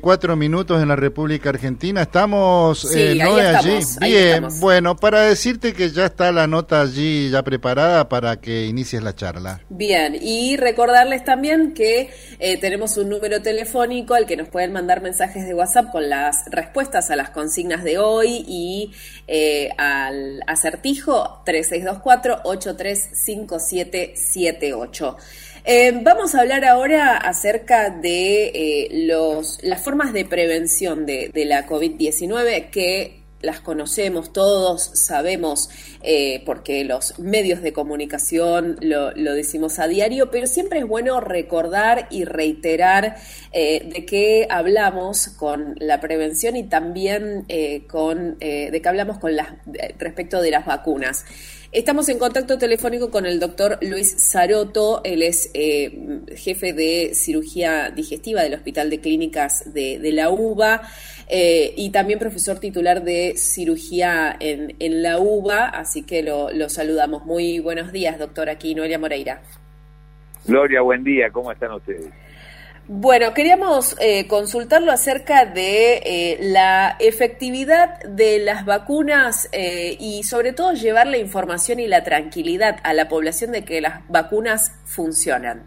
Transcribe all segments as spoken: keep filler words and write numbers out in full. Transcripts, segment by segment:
cuatro minutos en la República Argentina. Estamos, sí, eh, ¿no? ahí allí. Estamos, ahí Bien, estamos. bueno, para decirte que ya está la nota allí ya preparada para que inicies la charla. Bien, y recordarles también que eh, tenemos un número telefónico al que nos pueden mandar mensajes de WhatsApp con las respuestas a las consignas de hoy y eh, al acertijo tres seis dos cuatro, ocho tres cinco siete siete ocho. Eh, vamos a hablar ahora acerca de eh, los, las formas de prevención de, de la COVID diecinueve, que las conocemos todos, sabemos, eh, porque los medios de comunicación lo, lo decimos a diario, pero siempre es bueno recordar y reiterar eh, de qué hablamos con la prevención y también eh, con eh, de qué hablamos con las, respecto de las vacunas. Estamos en contacto telefónico con el doctor Luis Saroto. Él es eh, jefe de cirugía digestiva del Hospital de Clínicas de, de la UBA eh, y también profesor titular de cirugía en, en la UBA, así que lo, lo saludamos. Muy buenos días, doctor. Aquí Noelia Moreira. Gloria, buen día. ¿Cómo están ustedes? Bueno, queríamos eh, consultarlo acerca de eh, la efectividad de las vacunas eh, y sobre todo llevar la información y la tranquilidad a la población de que las vacunas funcionan.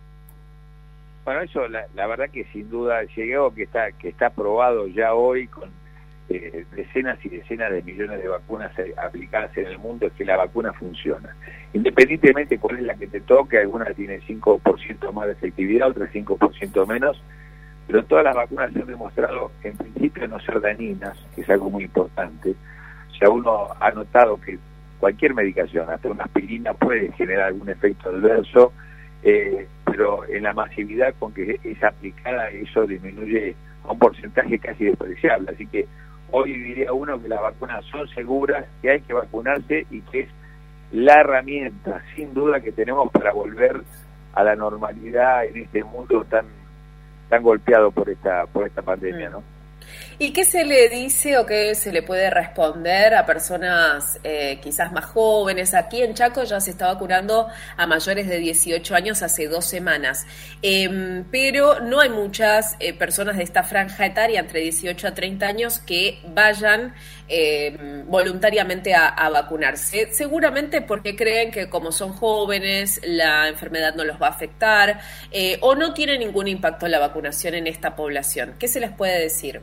Bueno, eso la, la verdad que sin duda llegó que está que está probado ya hoy con eh, decenas y decenas de millones de vacunas aplicadas en el mundo, es que la vacuna funciona. Independientemente cuál es la que te toque, algunas tienen cinco por ciento más de efectividad, otras cinco por ciento menos, pero todas las vacunas se han demostrado en principio no ser dañinas, que es algo muy importante. O sea, uno ha notado que cualquier medicación, hasta una aspirina, puede generar algún efecto adverso, eh, pero en la masividad con que es aplicada eso disminuye a un porcentaje casi despreciable. Así que hoy diría uno que las vacunas son seguras, que hay que vacunarse y que es la herramienta, sin duda, que tenemos para volver a la normalidad en este mundo tan tan golpeado por esta por esta pandemia, ¿no? ¿Y qué se le dice o qué se le puede responder a personas eh, quizás más jóvenes? Aquí en Chaco ya se está vacunando a mayores de dieciocho años hace dos semanas, eh, pero no hay muchas eh, personas de esta franja etaria entre dieciocho a treinta años que vayan eh, voluntariamente a, a vacunarse, seguramente porque creen que como son jóvenes la enfermedad no los va a afectar eh, o no tiene ningún impacto la vacunación en esta población. ¿Qué se les puede decir?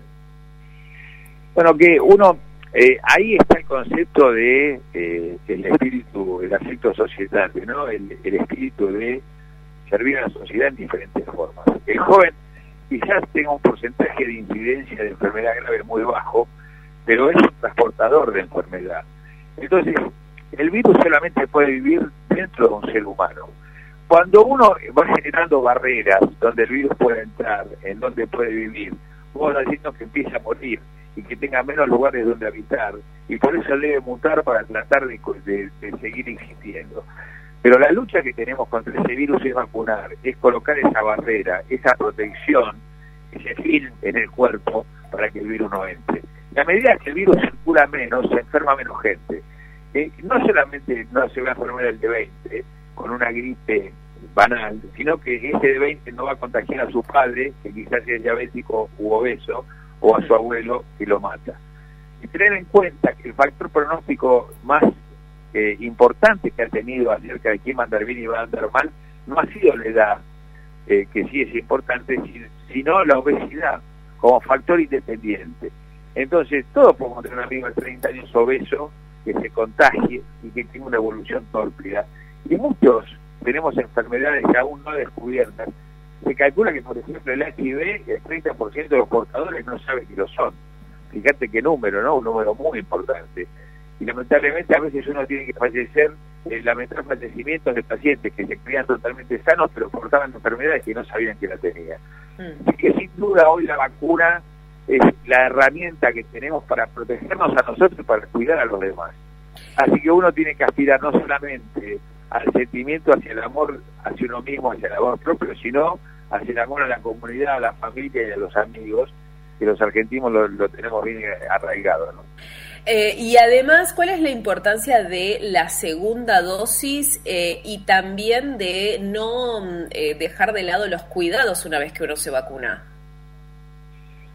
Bueno, que uno, eh, ahí está el concepto de eh, el espíritu, el afecto societario, ¿no? El, el espíritu de servir a la sociedad en diferentes formas. El joven quizás tenga un porcentaje de incidencia de enfermedad grave muy bajo, pero es un transportador de enfermedad. Entonces, el virus solamente puede vivir dentro de un ser humano. Cuando uno va generando barreras donde el virus puede entrar, en donde puede vivir, vos vas diciendo que empieza a morir y que tenga menos lugares donde habitar, y por eso debe mutar para tratar de, de, de seguir existiendo. Pero la lucha que tenemos contra ese virus es vacunar, es colocar esa barrera, esa protección, ese film en el cuerpo para que el virus no entre. Y a medida que el virus circula menos, se enferma menos gente. Eh, no solamente no se va a enfermar el de veinte con una gripe banal, sino que ese de veinte no va a contagiar a su padre, que quizás es diabético u obeso, o a su abuelo, que lo mata. Y tener en cuenta que el factor pronóstico más eh, importante que ha tenido acerca de quién va a andar bien y va a andar mal, no ha sido la edad, eh, que sí es importante, sino la obesidad como factor independiente. Entonces, todos podemos tener un amigo de treinta años obeso que se contagie y que tenga una evolución tórpida. Y muchos tenemos enfermedades que aún no descubiertas. Se calcula que, por ejemplo, el H I V, el treinta por ciento de los portadores no saben que lo son. Fíjate qué número, ¿no? Un número muy importante. Y lamentablemente a veces uno tiene que fallecer, eh, lamentar fallecimientos de pacientes que se creían totalmente sanos, pero portaban enfermedades que no sabían que la tenían. Mm. Así que sin duda hoy la vacuna es la herramienta que tenemos para protegernos a nosotros y para cuidar a los demás. Así que uno tiene que aspirar no solamente al sentimiento hacia el amor hacia uno mismo, hacia el amor propio, sino hacia el amor a la comunidad, a la familia y a los amigos, que los argentinos lo, lo tenemos bien arraigado, ¿no? Eh, y además, ¿cuál es la importancia de la segunda dosis eh, y también de no eh, dejar de lado los cuidados una vez que uno se vacuna?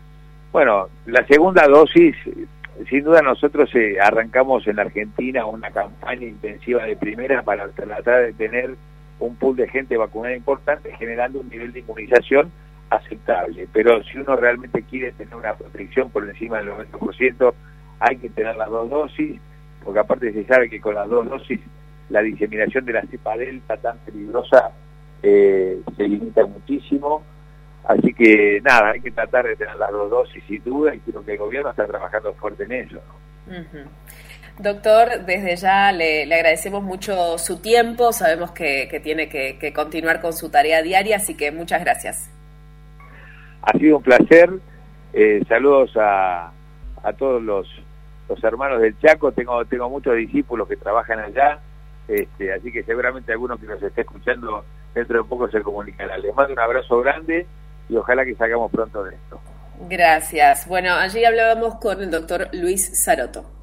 Bueno, la segunda dosis, sin duda nosotros eh, arrancamos en la Argentina una campaña intensiva de primera para tratar de tener un pool de gente vacunada importante, generando un nivel de inmunización aceptable. Pero si uno realmente quiere tener una protección por encima del noventa por ciento, hay que tener las dos dosis, porque aparte se sabe que con las dos dosis la diseminación de la cepa delta tan peligrosa eh, se limita muchísimo. Así que nada, hay que tratar de tener las dos dosis sin duda, y creo que el gobierno está trabajando fuerte en eso, ¿no? Uh-huh. Doctor, desde ya le, le agradecemos mucho su tiempo, sabemos que, que tiene que, que continuar con su tarea diaria, así que muchas gracias. Ha sido un placer, eh, saludos a, a todos los, los hermanos del Chaco, tengo, tengo muchos discípulos que trabajan allá, este, así que seguramente alguno que nos esté escuchando dentro de poco se comunicará. Les mando un abrazo grande y ojalá que salgamos pronto de esto. Gracias. Bueno, allí hablábamos con el doctor Luis Saroto.